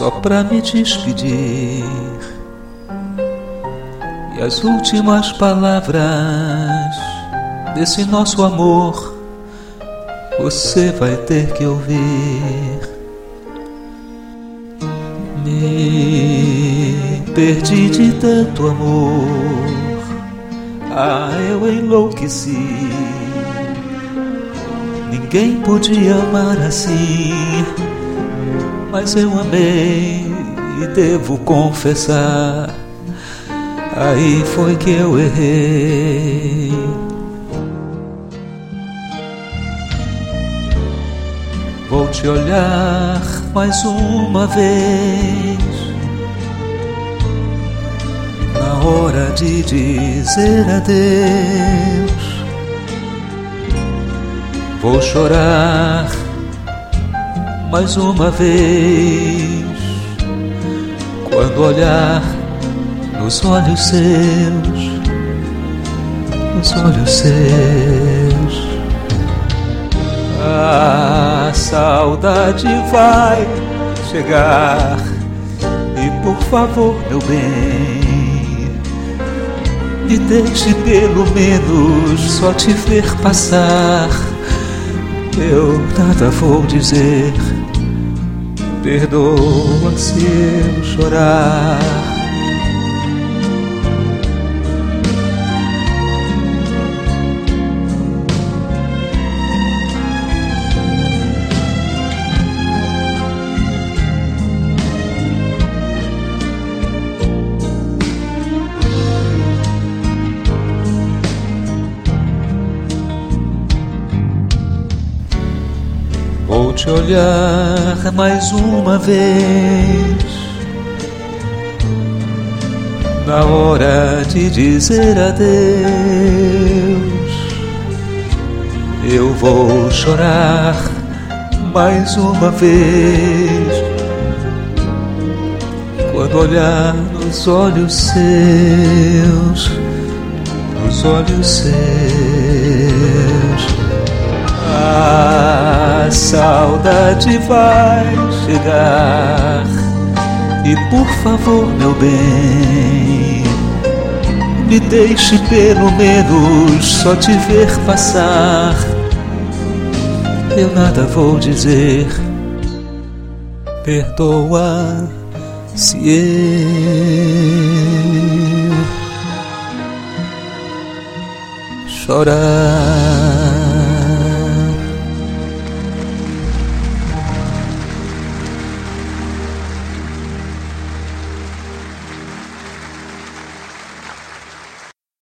só pra me despedir. E as últimas palavras desse nosso amor você vai ter que ouvir. Me perdi de tanto amor, eu enlouqueci. Ninguém podia amar assim, mas eu amei e devo confessar, aí foi que eu errei. Vou te olhar mais uma vez, na hora de dizer adeus. Vou chorar mais uma vez, quando olhar nos olhos seus, nos olhos seus. A saudade vai chegar, e por favor, meu bem, me deixe pelo menos só te ver passar. Eu nada vou dizer, perdoa se eu chorar. Vou te olhar mais uma vez, na hora de dizer adeus. Eu vou chorar mais uma vez, quando olhar nos olhos seus, nos olhos seus. A saudade vai chegar, e por favor, meu bem, me deixe pelo menos só te ver passar. Eu nada vou dizer, perdoa se eu chorar.